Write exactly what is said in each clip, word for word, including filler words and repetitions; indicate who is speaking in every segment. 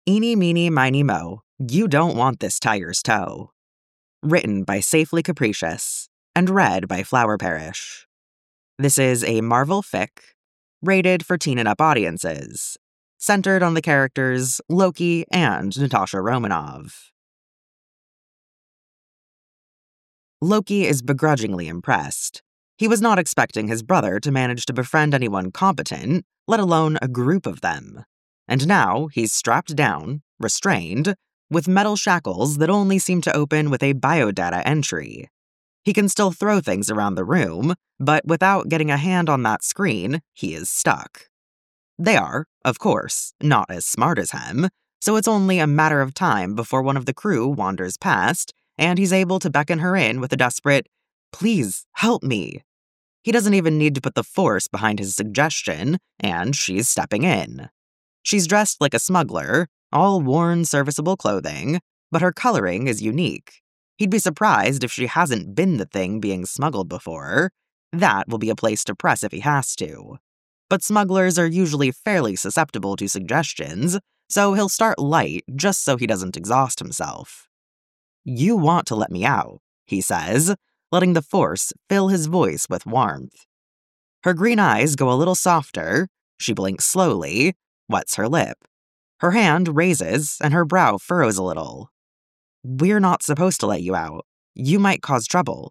Speaker 1: Eeny, meeny, miny, mo, you don't want this tiger's toe. Written by Safely Capricious and read by Flower Parish. This is a Marvel fic, rated for teen and up audiences, centered on the characters Loki and Natasha Romanoff. Loki is begrudgingly impressed. He was not expecting his brother to manage to befriend anyone competent, let alone a group of them. And now he's strapped down, restrained, with metal shackles that only seem to open with a biodata entry. He can still throw things around the room, but without getting a hand on that screen, he is stuck. They are, of course, not as smart as him, so it's only a matter of time before one of the crew wanders past, and he's able to beckon her in with a desperate, "Please, help me." He doesn't even need to put the force behind his suggestion, and she's stepping in. She's dressed like a smuggler, all worn serviceable clothing, but her coloring is unique. He'd be surprised if she hasn't been the thing being smuggled before. That will be a place to press if he has to. But smugglers are usually fairly susceptible to suggestions, so he'll start light just so he doesn't exhaust himself. "You want to let me out," he says, letting the force fill his voice with warmth. Her green eyes go a little softer, she blinks slowly, wets her lip. Her hand raises and her brow furrows a little. "We're not supposed to let you out. You might cause trouble."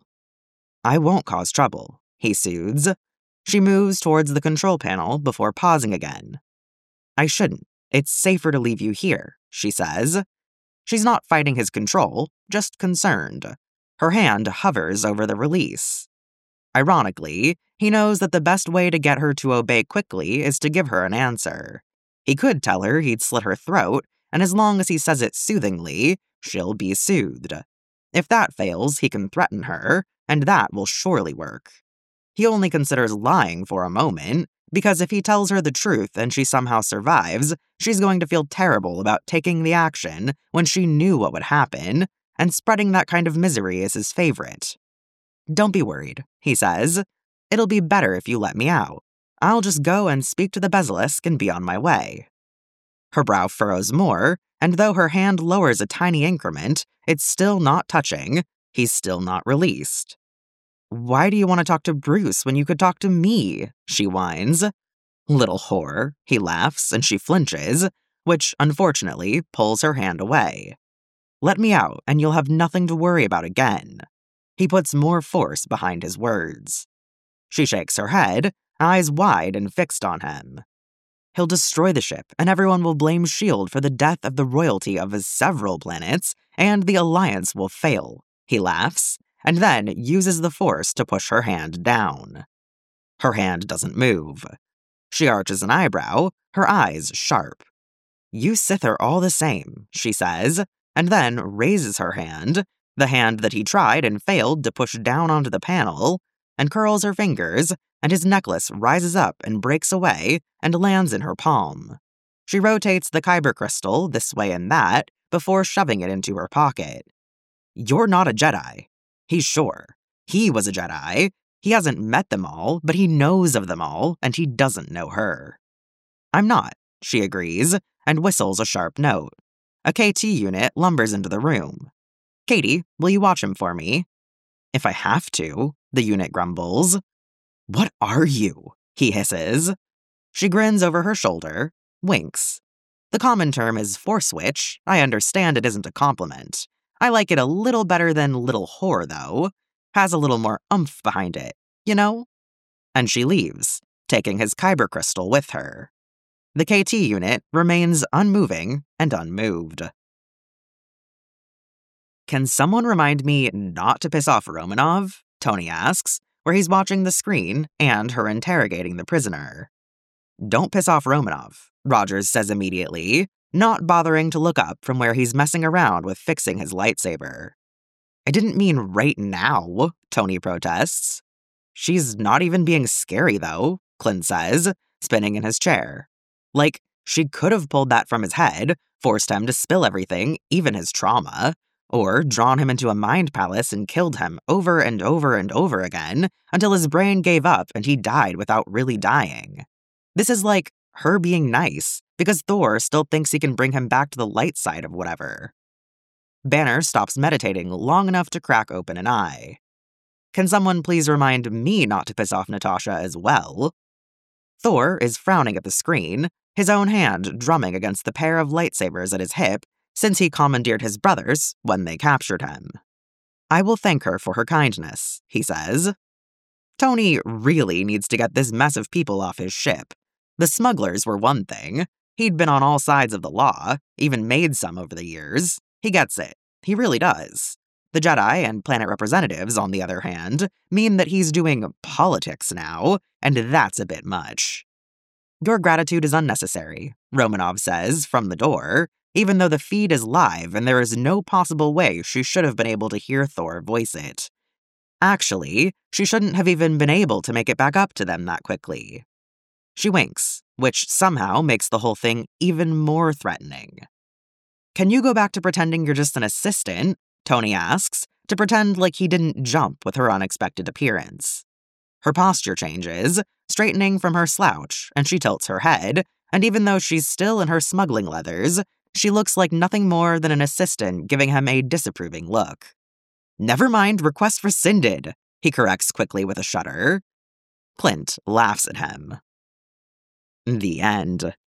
Speaker 1: "I won't cause trouble," he soothes. She moves towards the control panel before pausing again. "I shouldn't. It's safer to leave you here," she says. She's not fighting his control, just concerned. Her hand hovers over the release. Ironically, he knows that the best way to get her to obey quickly is to give her an answer. He could tell her he'd slit her throat, and as long as he says it soothingly, she'll be soothed. If that fails, he can threaten her, and that will surely work. He only considers lying for a moment, because if he tells her the truth and she somehow survives, she's going to feel terrible about taking the action when she knew what would happen, and spreading that kind of misery is his favorite. "Don't be worried," he says. "It'll be better if you let me out. I'll just go and speak to the Basilisk and be on my way." Her brow furrows more, and though her hand lowers a tiny increment, it's still not touching. He's still not released. "Why do you want to talk to Bruce when you could talk to me?" she whines. "Little whore," he laughs, and she flinches, which, unfortunately, pulls her hand away. "Let me out, and you'll have nothing to worry about again." He puts more force behind his words. She shakes her head, eyes wide and fixed on him. "He'll destroy the ship, and everyone will blame S H I E L D for the death of the royalty of his several planets, and the Alliance will fail," he laughs, and then uses the force to push her hand down. Her hand doesn't move. She arches an eyebrow, her eyes sharp. "You Sith are all the same," she says, and then raises her hand, the hand that he tried and failed to push down onto the panel, and curls her fingers, and his necklace rises up and breaks away and lands in her palm. She rotates the kyber crystal this way and that before shoving it into her pocket. "You're not a Jedi." He's sure. He was a Jedi. He hasn't met them all, but he knows of them all, and he doesn't know her. "I'm not," she agrees, and whistles a sharp note. A K T unit lumbers into the room. "Katie, will you watch him for me?" "If I have to," the unit grumbles. "What are you?" he hisses. She grins over her shoulder, winks. The common term is force witch. I understand it isn't a compliment. I like it a little better than little whore, though. Has a little more oomph behind it, you know? And she leaves, taking his kyber crystal with her. The K T unit remains unmoving and unmoved. "Can someone remind me not to piss off Romanov?" Tony asks, where he's watching the screen and her interrogating the prisoner. "Don't piss off Romanov," Rogers says immediately, not bothering to look up from where he's messing around with fixing his lightsaber. "I didn't mean right now," Tony protests. "She's not even being scary, though," Clint says, spinning in his chair. Like, she could have pulled that from his head, forced him to spill everything, even his trauma, or drawn him into a mind palace and killed him over and over and over again until his brain gave up and he died without really dying. This is like her being nice, because Thor still thinks he can bring him back to the light side of whatever. Banner stops meditating long enough to crack open an eye. Can someone please remind me not to piss off Natasha as well? Thor is frowning at the screen, his own hand drumming against the pair of lightsabers at his hip since he commandeered his brothers when they captured him. I will thank her for her kindness, he says. Tony really needs to get this mess of people off his ship. The smugglers were one thing. He'd been on all sides of the law, even made some over the years. He gets it. He really does. The Jedi and planet representatives, on the other hand, mean that he's doing politics now, and that's a bit much. Your gratitude is unnecessary, Romanov says from the door, even though the feed is live and there is no possible way she should have been able to hear Thor voice it. Actually, she shouldn't have even been able to make it back up to them that quickly. She winks, which somehow makes the whole thing even more threatening. Can you go back to pretending you're just an assistant? Tony asks, to pretend like he didn't jump with her unexpected appearance. Her posture changes, straightening from her slouch, and she tilts her head, and even though she's still in her smuggling leathers, she looks like nothing more than an assistant giving him a disapproving look. Never mind, request rescinded, he corrects quickly with a shudder. Clint laughs at him. The end.